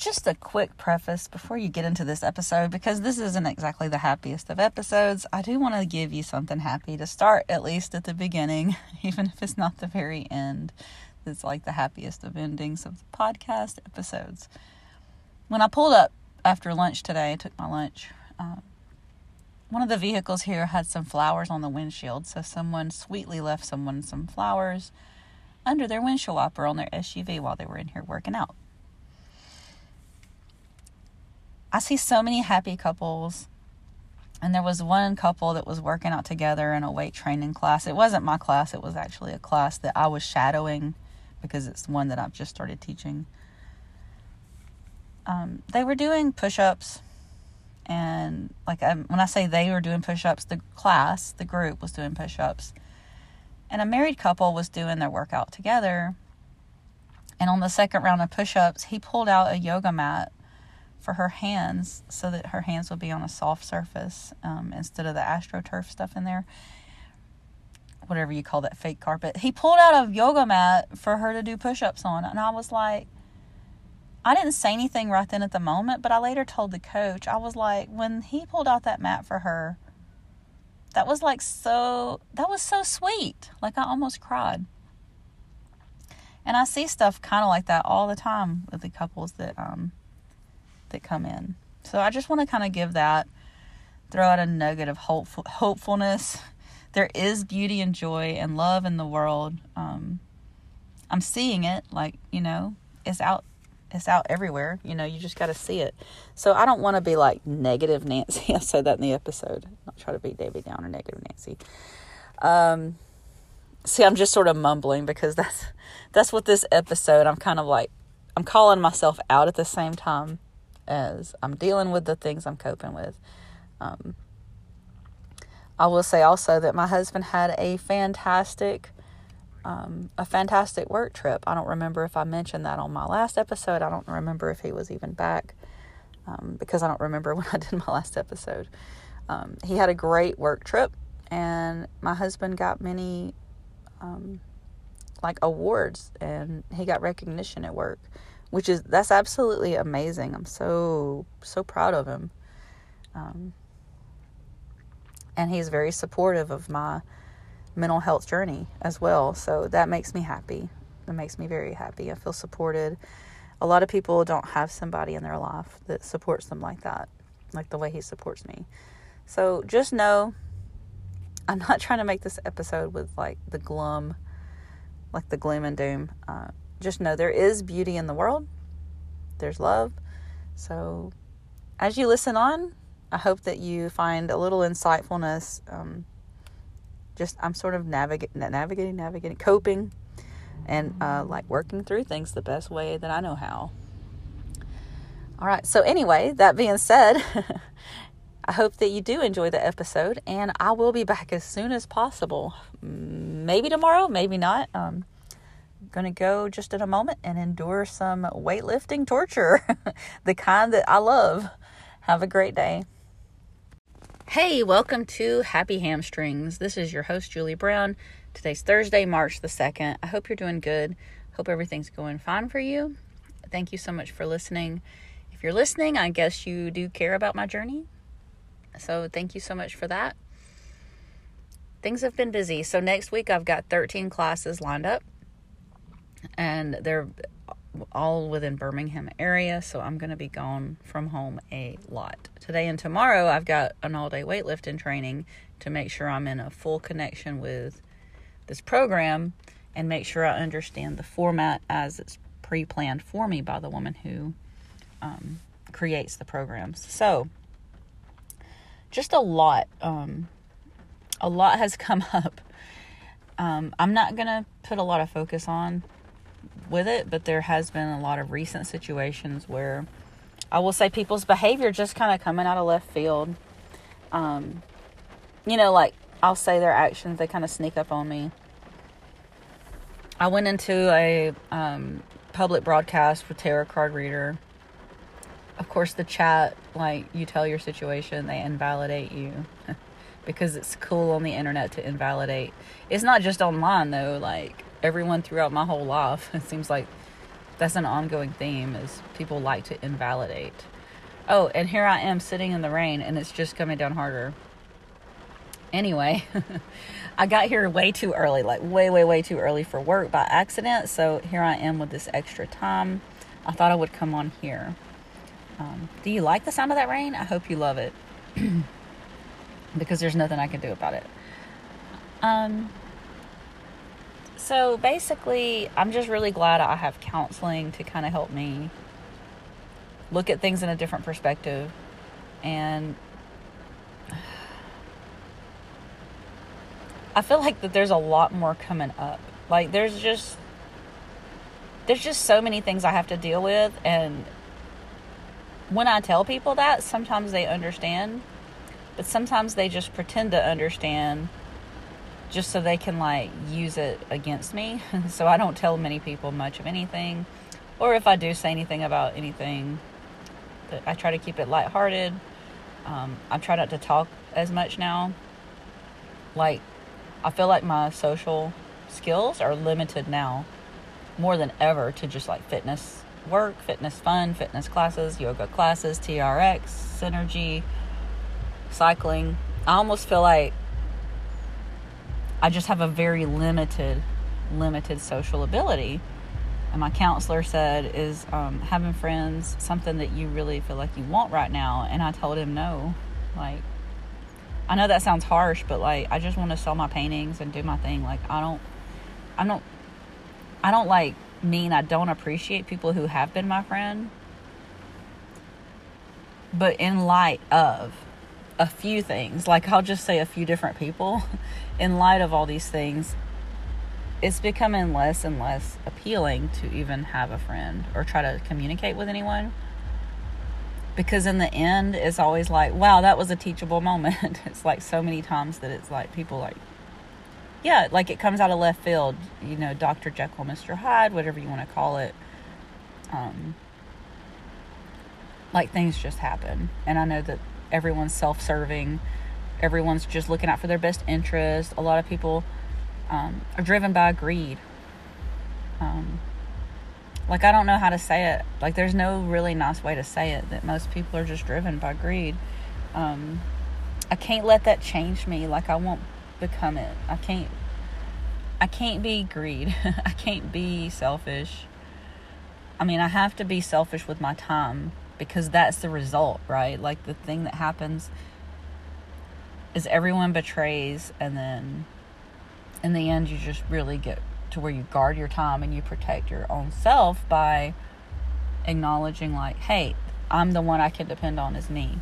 just a quick preface before you get into this episode, because this isn't exactly the happiest of episodes. I do want to give you something happy to start, at least at the beginning, even if it's not the very end. It's like the happiest of endings of the podcast episodes. When I pulled up after lunch today, I took my lunch, one of the vehicles here had some flowers on the windshield, so someone sweetly left someone some flowers under their windshield wiper on their SUV while they were in here working out. I see so many happy couples, and there was one couple that was working out together in a weight training class. It wasn't my class, it was actually a class that I was shadowing because it's one that I've just started teaching. They were doing push-ups, and when I say they were doing push-ups, the group was doing push-ups, and a married couple was doing their workout together. And on the second round of push-ups, he pulled out a yoga mat for her hands so that her hands would be on a soft surface instead of the AstroTurf stuff in there, whatever you call that fake carpet. He pulled out a yoga mat for her to do push-ups on, and I was like, I didn't say anything right then at the moment, but I later told the coach, I was like, when he pulled out that mat for her, that was so sweet. Like, I almost cried. And I see stuff kind of like that all the time with the couples that come in. So I just want to kind of give that, throw out a nugget of hopefulness. There is beauty and joy and love in the world. I'm seeing it, it's out everywhere. You just got to see it. So I don't want to be like negative Nancy. I said that in the episode. I'm not trying to be Debbie Downer, negative Nancy. See, I'm just sort of mumbling because that's what this episode, I'm kind of like, I'm calling myself out at the same time as I'm dealing with the things I'm coping with. I will say also that my husband had a fantastic work trip. I don't remember if I mentioned that on my last episode. I don't remember if he was even back, because I don't remember when I did my last episode. He had a great work trip, and my husband got many awards, and he got recognition at work, that's absolutely amazing. I'm so proud of him. And he's very supportive of my mental health journey as well. So that makes me happy. That makes me very happy. I feel supported. A lot of people don't have somebody in their life that supports them like that, like the way he supports me. So just know, I'm not trying to make this episode with the gloom and doom. Just know there is beauty in the world. There's love. So as you listen on, I hope that you find a little insightfulness. I'm sort of navigating, coping, and working through things the best way that I know how. All right. So anyway, that being said, I hope that you do enjoy the episode, and I will be back as soon as possible. Maybe tomorrow, maybe not. I'm going to go just in a moment and endure some weightlifting torture, the kind that I love. Have a great day. Hey, welcome to Happy Hamstrings. This is your host, Julie Brown. Today's Thursday, March the 2nd. I hope you're doing good. Hope everything's going fine for you. Thank you so much for listening. If you're listening, I guess you do care about my journey. So thank you so much for that. Things have been busy. So next week I've got 13 classes lined up, and they're all within Birmingham area. So I'm going to be gone from home a lot. Today and tomorrow I've got an all-day weightlifting training to make sure I'm in a full connection with this program and make sure I understand the format as it's pre-planned for me by the woman who creates the programs. So just a lot has come up. I'm not going to put a lot of focus on with it, but there has been a lot of recent situations where I will say people's behavior just kind of coming out of left field. I'll say their actions, they kind of sneak up on me. I went into a public broadcast with Tarot Card Reader. Of course, the chat, you tell your situation, they invalidate you because it's cool on the internet to invalidate. It's not just online, though. Everyone throughout my whole life, it seems like That's an ongoing theme, is people like to invalidate. Oh, and here I am sitting in the rain, and it's just coming down harder. Anyway, I got here way too early, like way too early for work by accident. So here I am with this extra time. I thought I would come on here. Do you like the sound of that rain? I hope you love it. Because there's nothing I can do about it. So basically, I'm just really glad I have counseling to kind of help me look at things in a different perspective. And I feel like that there's a lot more coming up. Like, there's just so many things I have to deal with. And when I tell people that, sometimes they understand. But sometimes they just pretend to understand just so they can, like, use it against me. So I don't tell many people much of anything. Or if I do say anything about anything, I try to keep it lighthearted. I try not to talk as much now. Like, I feel like my social skills are limited now more than ever to just, like, fitness work, fitness fun, fitness classes, yoga classes, TRX, Synergy, cycling. I almost feel like I just have a very limited social ability. And my counselor said, is having friends something that you really feel like you want right now? And I told him no. Like, I know that sounds harsh, but, like, I just want to sell my paintings and do my thing. Like, I don't like mean I don't appreciate people who have been my friend. But in light of a few things, like, I'll just say a few different people, in light of all these things, it's becoming less and less appealing to even have a friend or try to communicate with anyone. Because in the end, it's always like, wow, that was a teachable moment. It's like so many times that it's like people like, yeah, like it comes out of left field, you know, Dr. Jekyll, Mr. Hyde, whatever you want to call it. Like, things just happen. And I know that everyone's self-serving. Everyone's just looking out for their best interest. A lot of people are driven by greed. Like, I don't know how to say it. Like, there's no really nice way to say it, that most people are just driven by greed. I can't let that change me. Like, I won't become it. I can't be greed. I can't be selfish. I mean, I have to be selfish with my time, because that's the result, right? Like, the thing that happens is everyone betrays, and then in the end you just really get to where you guard your time and you protect your own self by acknowledging, like, hey, I'm the one I can depend on is me.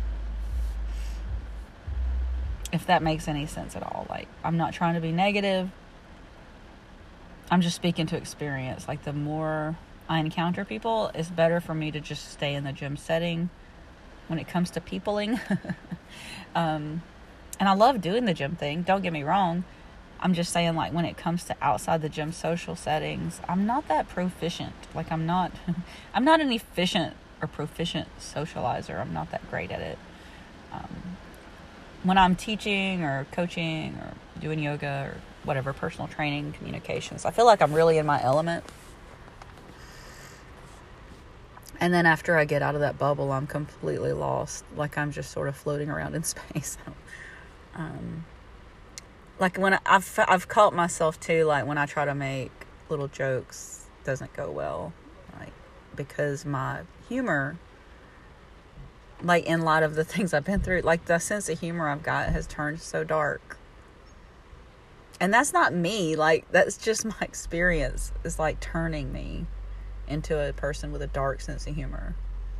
If that makes any sense at all. Like, I'm not trying to be negative. I'm just speaking to experience. Like, the more I encounter people, it's better for me to just stay in the gym setting when it comes to peopling. And I love doing the gym thing, don't get me wrong. I'm just saying, like, when it comes to outside the gym social settings, I'm not that proficient. Like, I'm not an efficient or proficient socializer. I'm not that great at it. When I'm teaching or coaching or doing yoga or whatever, personal training, communications, I feel like I'm really in my element. And then after I get out of that bubble, I'm completely lost. Like, I'm just sort of floating around in space. Like, when I've caught myself too, like, when I try to make little jokes, doesn't go well. Like, because my humor, like, in light of the things I've been through, like, the sense of humor I've got has turned so dark. And that's not me. Like, that's just my experience. It's like turning me into a person with a dark sense of humor.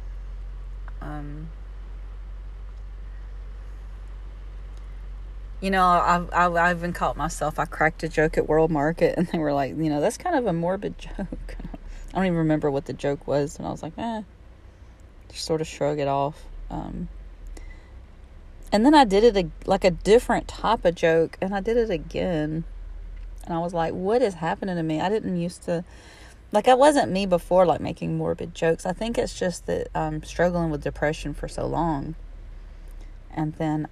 You know, I've even caught myself. I cracked a joke at World Market, and they were like, you know, that's kind of a morbid joke. I don't even remember what the joke was, and I was like, just sort of shrug it off. And then I did it like a different type of joke, and I did it again, and I was like, what is happening to me? I didn't used to, like, I wasn't me before, like, making morbid jokes. I think it's just that I'm struggling with depression for so long, and then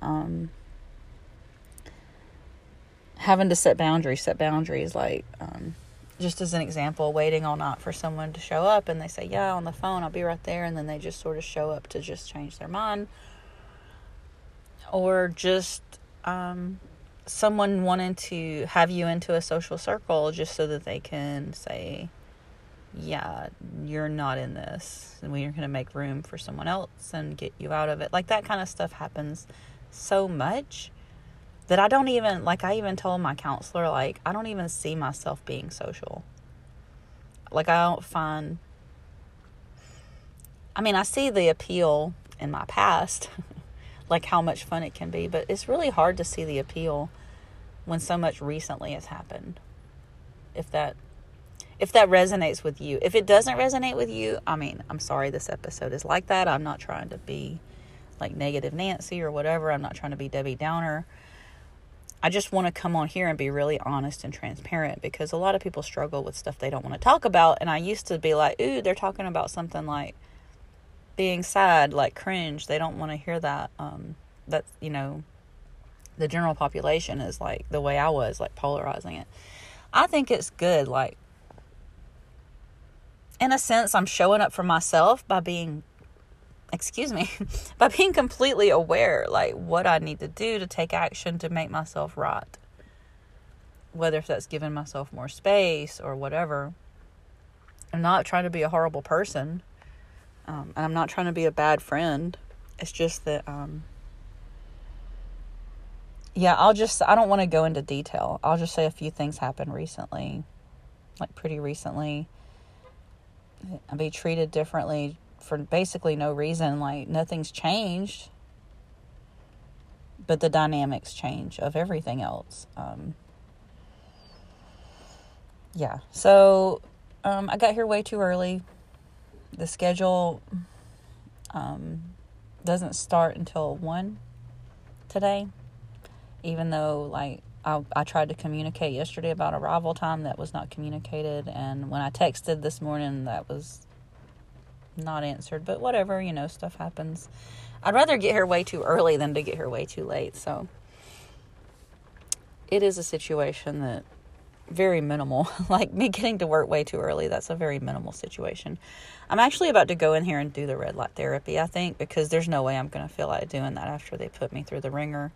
having to set boundaries, like, just as an example, waiting all night for someone to show up, and they say, yeah, on the phone, I'll be right there, and then they just sort of show up to just change their mind. Or just someone wanting to have you into a social circle just so that they can say, yeah, you're not in this, and we're going to make room for someone else and get you out of it. Like, that kind of stuff happens so much that I don't even, like, I even told my counselor, like, I don't even see myself being social. Like, I don't find, I mean, I see the appeal in my past, like how much fun it can be, but it's really hard to see the appeal when so much recently has happened. If that resonates with you. If it doesn't resonate with you, I mean, I'm sorry this episode is like that. I'm not trying to be like negative Nancy or whatever. I'm not trying to be Debbie Downer. I just want to come on here and be really honest and transparent, because a lot of people struggle with stuff they don't want to talk about. And I used to be like, ooh, they're talking about something like being sad, like cringe. They don't want to hear that. That, you know, the general population is like the way I was, like polarizing it. I think it's good. Like, in a sense, I'm showing up for myself by being, by being completely aware, like what I need to do to take action to make myself right. Whether if that's giving myself more space or whatever. I'm not trying to be a horrible person. And I'm not trying to be a bad friend. It's just that, I don't want to go into detail. I'll just say a few things happened recently, like pretty recently. I'll be treated differently for basically no reason. Like, nothing's changed, but the dynamics change of everything else. So I got here way too early. The schedule doesn't start until 1 today, even though, like, I tried to communicate yesterday about arrival time. That was not communicated. And when I texted this morning, that was not answered. But whatever, you know, stuff happens. I'd rather get here way too early than to get here way too late. So it is a situation that very minimal. Like, me getting to work way too early, that's a very minimal situation. I'm actually about to go in here and do the red light therapy, I think, because there's no way I'm going to feel like doing that after they put me through the ringer.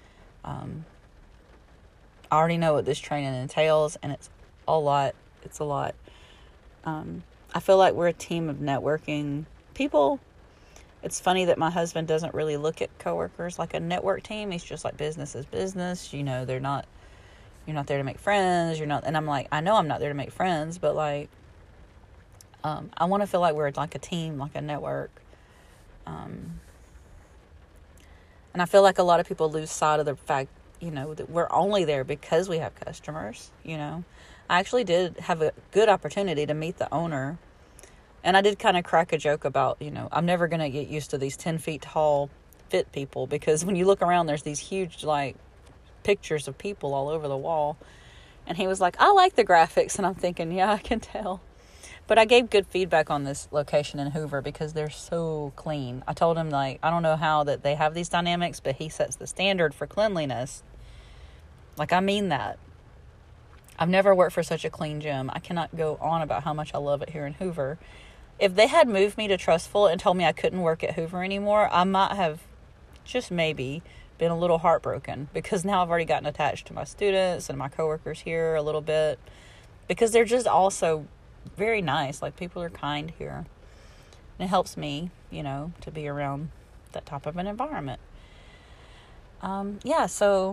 I already know what this training entails, and it's a lot. It's a lot. I feel like we're a team of networking people. It's funny that my husband doesn't really look at coworkers like a network team. He's just like, business is business. You know, you're not there to make friends. And I'm like, I know I'm not there to make friends, but like, I want to feel like we're like a team, like a network. And I feel like a lot of people lose sight of the fact, you know, that we're only there because we have customers, you know. I actually did have a good opportunity to meet the owner. And I did kind of crack a joke about, you know, I'm never going to get used to these 10 feet tall fit people, because when you look around, there's these huge, like, pictures of people all over the wall. And he was like, I like the graphics. And I'm thinking, yeah, I can tell. But I gave good feedback on this location in Hoover because they're so clean. I told him, like, I don't know how that they have these dynamics, but he sets the standard for cleanliness. Like, I mean that. I've never worked for such a clean gym. I cannot go on about how much I love it here in Hoover. If they had moved me to Trustful and told me I couldn't work at Hoover anymore, I might have just maybe been a little heartbroken, because now I've already gotten attached to my students and my coworkers here a little bit, because they're just also very nice. Like, people are kind here. And it helps me, you know, to be around that type of an environment. So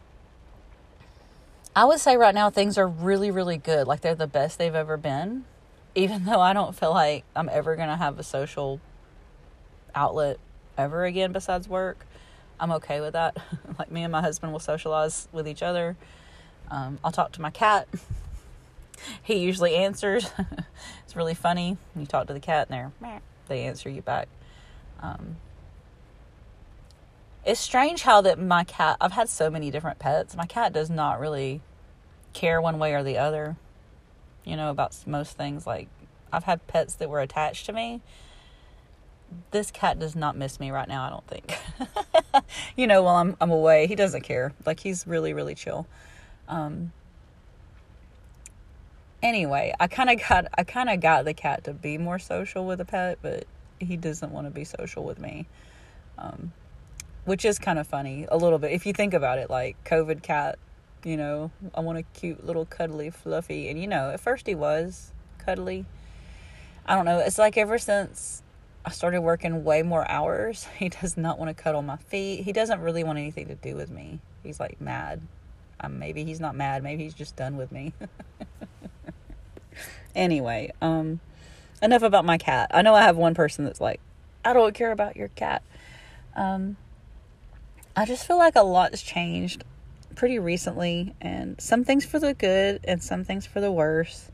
I would say right now things are really, really good. Like, they're the best they've ever been, even though I don't feel like I'm ever going to have a social outlet ever again besides work. I'm okay with that. Like, me and my husband will socialize with each other. I'll talk to my cat. He usually answers. It's really funny when you talk to the cat and they answer you back. It's strange how that my cat, I've had so many different pets. My cat does not really care one way or the other, you know, about most things. Like, I've had pets that were attached to me. This cat does not miss me right now, I don't think. You know, while I'm away, he doesn't care. Like, he's really, really chill. And Anyway, I kind of got the cat to be more social with a pet, but he doesn't want to be social with me. Which is kind of funny a little bit if you think about it, like COVID cat, I want a cute little cuddly fluffy, and at first he was cuddly. I don't know, it's like ever since I started working way more hours, he does not want to cuddle my feet. He doesn't really want anything to do with me. He's like mad. Maybe he's not mad, maybe he's just done with me. Anyway, enough about my cat. I know I have one person that's like, I don't care about your cat. I just feel like a lot's changed pretty recently, and some things for the good and some things for the worse.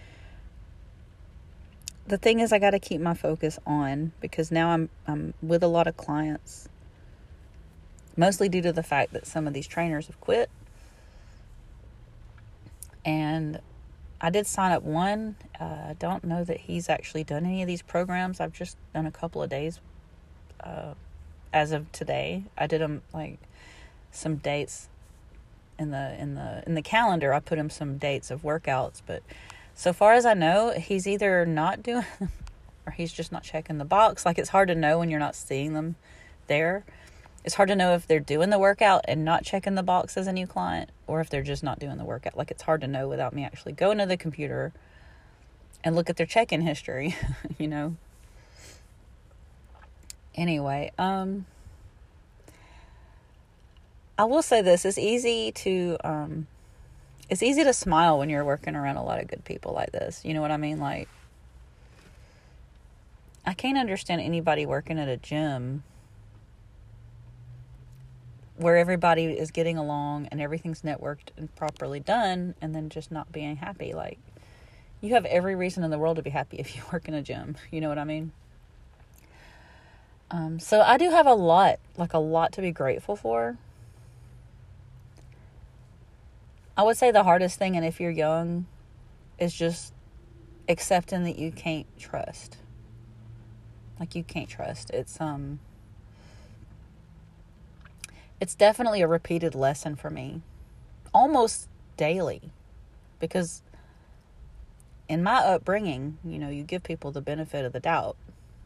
The thing is, I got to keep my focus on, because now I'm with a lot of clients, mostly due to the fact that some of these trainers have quit. And I did sign up one. I don't know that he's actually done any of these programs. I've just done a couple of days as of today. I did him like some dates in the calendar. I put him some dates of workouts, but so far as I know, he's either not doing them or he's just not checking the box. Like, it's hard to know when you're not seeing them there. It's hard to know if they're doing the workout and not checking the box as a new client, or if they're just not doing the workout. Like, it's hard to know without me actually going to the computer and look at their check-in history, Anyway, I will say this: it's easy to smile when you're working around a lot of good people like this. You know what I mean? Like, I can't understand anybody working at a gym where everybody is getting along and everything's networked and properly done, and then just not being happy. Like, you have every reason in the world to be happy if you work in a gym. You know what I mean? So I do have a lot to be grateful for. I would say the hardest thing, and if you're young, is just accepting that you can't trust. Like, you can't trust. It's definitely a repeated lesson for me, almost daily, because in my upbringing, you give people the benefit of the doubt.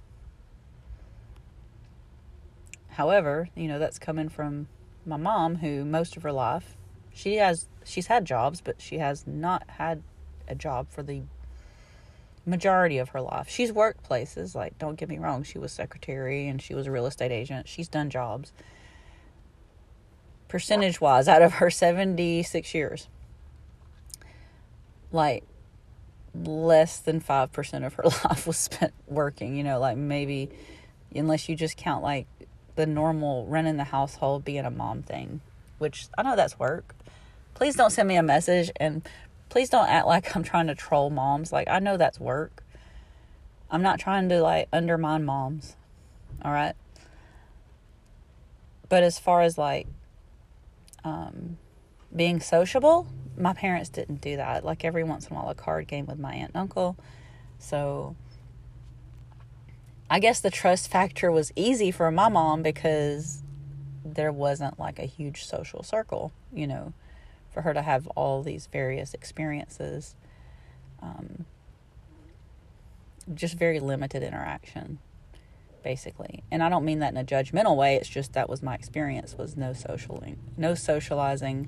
However, that's coming from my mom, who most of her life, she's had jobs, but she has not had a job for the majority of her life. She's worked places, like, don't get me wrong, she was secretary and she was a real estate agent. She's done jobs. Percentage-wise, out of her 76 years, like, less than 5% of her life was spent working, like, maybe, unless you just count, like, the normal running the household, being a mom thing, which I know that's work. Please don't send me a message, and please don't act like I'm trying to troll moms. Like, I know that's work. I'm not trying to, like, undermine moms, all right? But as far as, like, being sociable, my parents didn't do that. Like, every once in a while, a card game with my aunt and uncle. So I guess the trust factor was easy for my mom because there wasn't, like, a huge social circle, for her to have all these various experiences. Just very limited interaction, basically. And I don't mean that in a judgmental way. It's just that was my experience, was no socializing,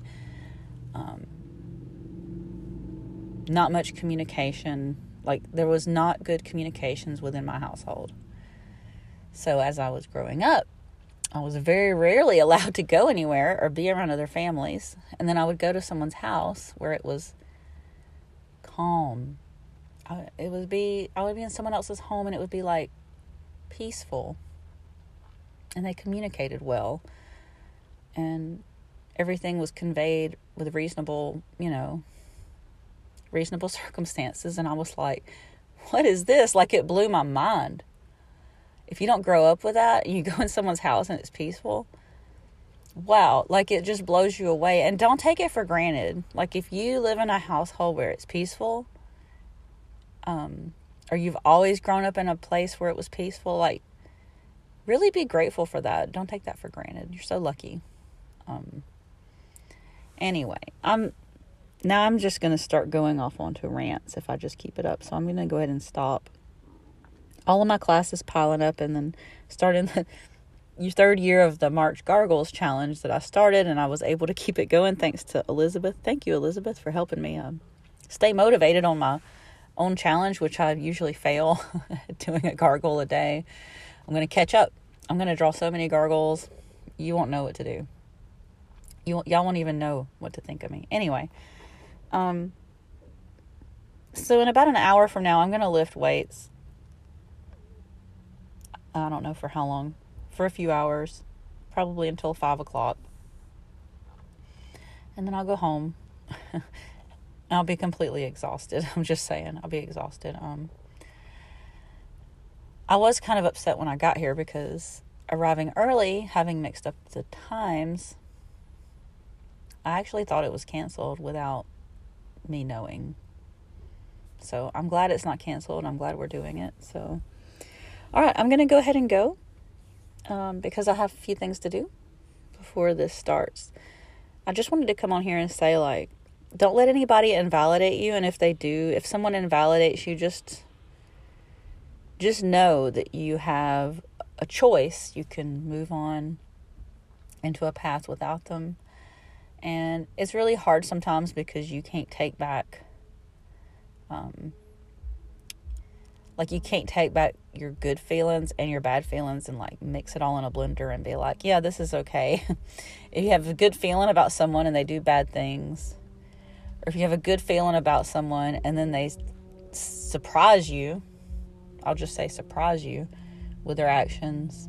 not much communication. Like, there was not good communications within my household. So as I was growing up, I was very rarely allowed to go anywhere or be around other families. And then I would go to someone's house where it was calm. I would be in someone else's home, and it would be, like, peaceful. And they communicated well. And everything was conveyed with reasonable circumstances. And I was like, what is this? Like, it blew my mind. If you don't grow up with that, you go in someone's house and it's peaceful. Wow. Like, it just blows you away. And don't take it for granted. Like, if you live in a household where it's peaceful, or you've always grown up in a place where it was peaceful, like, really be grateful for that. Don't take that for granted. You're so lucky. Anyway, now I'm just going to start going off onto rants if I just keep it up. So I'm going to go ahead and stop. All of my classes piling up, and then starting the third year of the March Gargles Challenge that I started, and I was able to keep it going thanks to Elizabeth. Thank you, Elizabeth, for helping me stay motivated on my own challenge, which I usually fail doing a gargle a day. I'm going to catch up. I'm going to draw so many gargles, you won't know what to do. Y'all won't even know what to think of me. Anyway, so in about an hour from now, I'm going to lift weights. I don't know for how long. For a few hours. Probably until 5 o'clock. And then I'll go home. I'll be completely exhausted. I'm just saying. I'll be exhausted. I was kind of upset when I got here because arriving early, having mixed up the times, I actually thought it was canceled without me knowing. So I'm glad it's not canceled. I'm glad we're doing it. So, all right, I'm going to go ahead and go because I have a few things to do before this starts. I just wanted to come on here and say, like, don't let anybody invalidate you. And if they do, if someone invalidates you, just know that you have a choice. You can move on into a path without them. And it's really hard sometimes because you can't take back, you can't take back your good feelings and your bad feelings and like mix it all in a blender and be like, yeah, this is okay. If you have a good feeling about someone and they do bad things, or if you have a good feeling about someone and then they surprise you, I'll just say surprise you with their actions,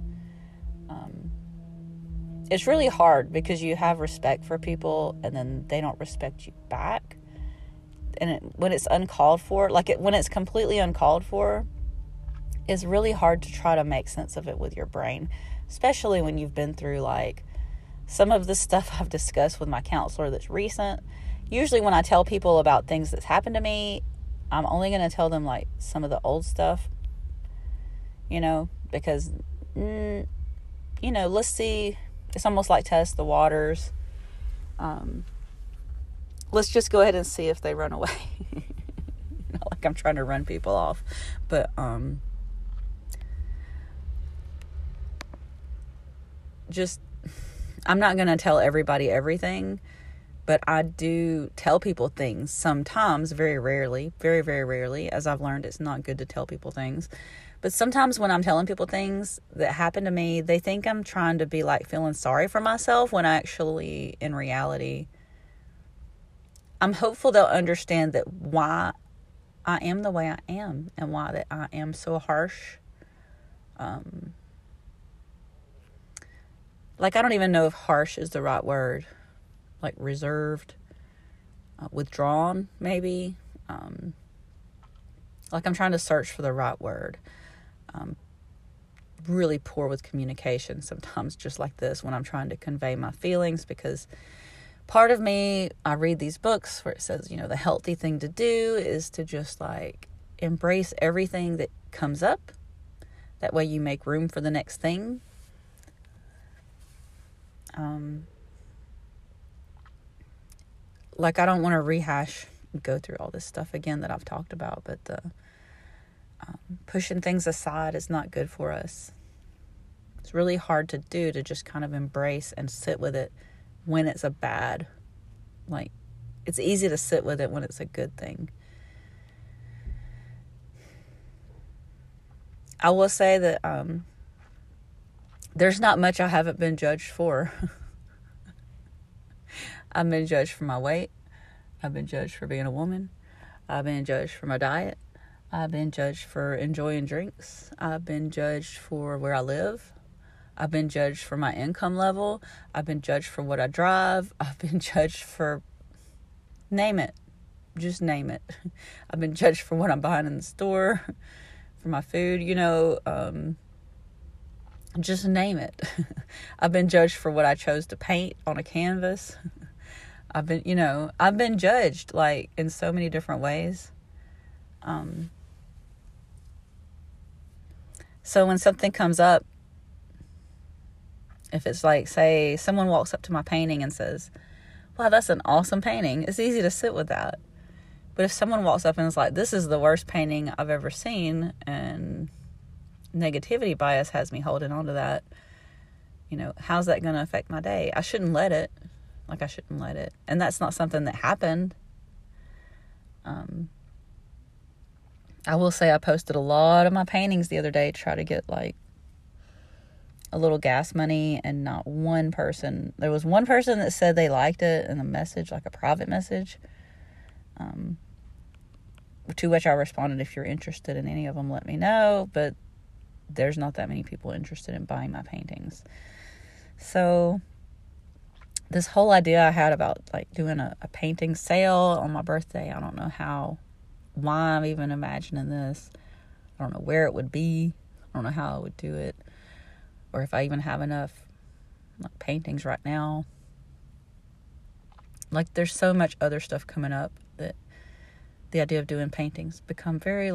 it's really hard because you have respect for people and then they don't respect you back. And when it's uncalled for, when it's completely uncalled for, it's really hard to try to make sense of it with your brain, especially when you've been through like some of the stuff I've discussed with my counselor that's recent. Usually when I tell people about things that's happened to me, I'm only going to tell them like some of the old stuff, because, let's see. It's almost like test the waters. Let's just go ahead and see if they run away. Not like I'm trying to run people off. But, I'm not going to tell everybody everything. But I do tell people things sometimes, very rarely, very, very rarely. As I've learned, it's not good to tell people things. But sometimes when I'm telling people things that happen to me, they think I'm trying to be like feeling sorry for myself when actually, in reality, I'm hopeful they'll understand that why I am the way I am and why that I am so harsh. I don't even know if harsh is the right word. Like reserved, withdrawn, maybe. I'm trying to search for the right word. Really poor with communication sometimes, just like this, when I'm trying to convey my feelings, because part of me, I read these books where it says, the healthy thing to do is to just embrace everything that comes up. That way you make room for the next thing. I don't want to go through all this stuff again that I've talked about, but the pushing things aside is not good for us. It's really hard to do, to just kind of embrace and sit with it when it's a bad. It's easy to sit with it when it's a good thing. I will say that there's not much I haven't been judged for. I've been judged for my weight. I've been judged for being a woman. I've been judged for my diet. I've been judged for enjoying drinks. I've been judged for where I live. I've been judged for my income level. I've been judged for what I drive. I've been judged for, name it. Just name it. I've been judged for what I'm buying in the store, for my food, just name it. I've been judged for what I chose to paint on a canvas. I've been judged in so many different ways. So when something comes up, if it's say someone walks up to my painting and says, wow, that's an awesome painting. It's easy to sit with that. But if someone walks up and is like, this is the worst painting I've ever seen, and negativity bias has me holding on to that, how's that going to affect my day? I shouldn't let it. I shouldn't let it. And that's not something that happened. I will say I posted a lot of my paintings the other day to try to get a little gas money, and not one person, there was one person that said they liked it in a message, a private message, to which I responded, if you're interested in any of them, let me know. But there's not that many people interested in buying my paintings. So this whole idea I had about doing a painting sale on my birthday, I don't know why I'm even imagining this. I don't know where it would be. I don't know how I would do it, or if I even have enough paintings right now. There's so much other stuff coming up that the idea of doing paintings become very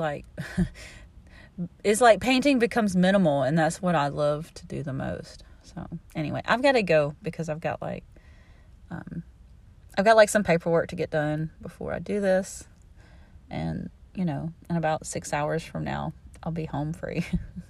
it's painting becomes minimal, and that's what I love to do the most. So anyway, I've got to go because I've got some paperwork to get done before I do this. And, in about 6 hours from now, I'll be home free.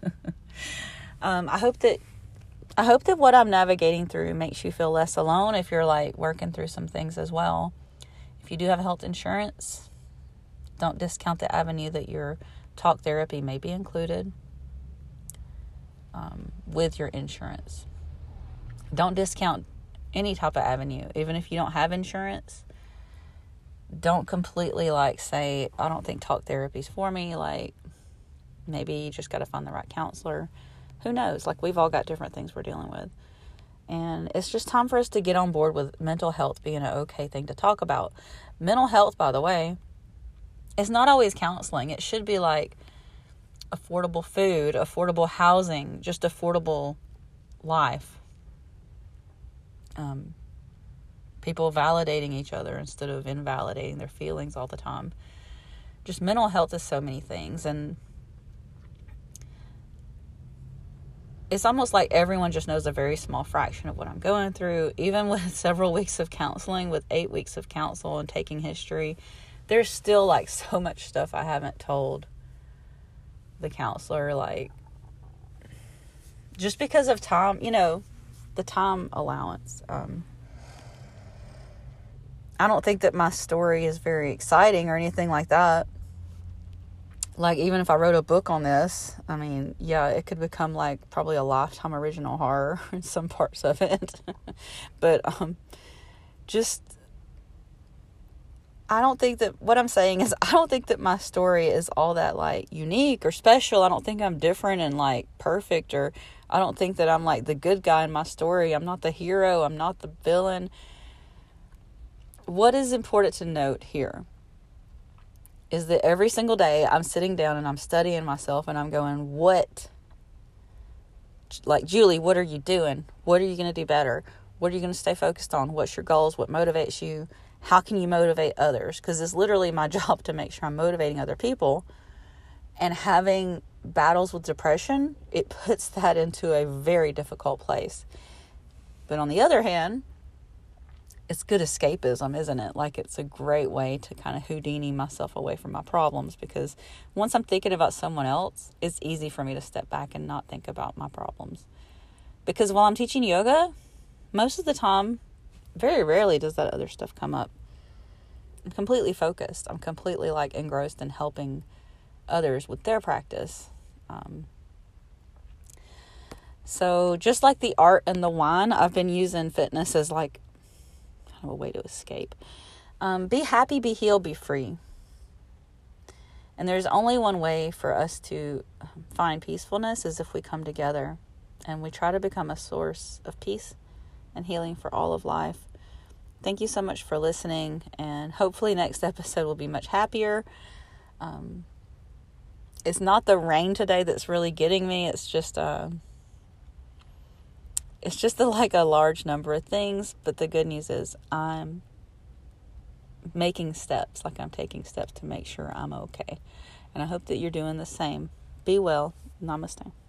I hope that what I'm navigating through makes you feel less alone if you're working through some things as well. If you do have health insurance, don't discount the avenue that your talk therapy may be included with your insurance. Don't discount any type of avenue, even if you don't have insurance. Don't completely say, I don't think talk therapy's for me. Maybe you just got to find the right counselor. Who knows? We've all got different things we're dealing with. And it's just time for us to get on board with mental health being an okay thing to talk about. Mental health, by the way, is not always counseling. It should be affordable food, affordable housing, just affordable life. People validating each other instead of invalidating their feelings all the time. Just mental health is so many things, and it's almost like everyone just knows a very small fraction of what I'm going through. Even with several weeks of counseling, with 8 weeks of counsel and taking history, there's still so much stuff I haven't told the counselor, just because of time, the time allowance. I don't think that my story is very exciting or anything like that. Even if I wrote a book on this, it could become probably a Lifetime original horror in some parts of it. But I don't think that, what I'm saying is, I don't think that my story is all that unique or special. I don't think I'm different and perfect, or I don't think that I'm the good guy in my story. I'm not the hero. I'm not the villain. What is important to note here is that every single day I'm sitting down and I'm studying myself, and I'm going, Julie, what are you doing? What are you going to do better? What are you going to stay focused on? What's your goals? What motivates you? How can you motivate others? Because it's literally my job to make sure I'm motivating other people. And having battles with depression, it puts that into a very difficult place. But on the other hand, it's good escapism, isn't it? It's a great way to kind of Houdini myself away from my problems, because once I'm thinking about someone else, it's easy for me to step back and not think about my problems. Because while I'm teaching yoga, most of the time, very rarely does that other stuff come up. I'm completely focused. I'm completely engrossed in helping others with their practice. So just like the art and the wine, I've been using fitness as a way to escape. Be happy, be healed, be free. And there's only one way for us to find peacefulness, is if we come together and we try to become a source of peace and healing for all of life. Thank you so much for listening, and hopefully next episode will be much happier. It's not the rain today that's really getting me. It's just a large number of things, but the good news is I'm making steps, I'm taking steps to make sure I'm okay. And I hope that you're doing the same. Be well. Namaste.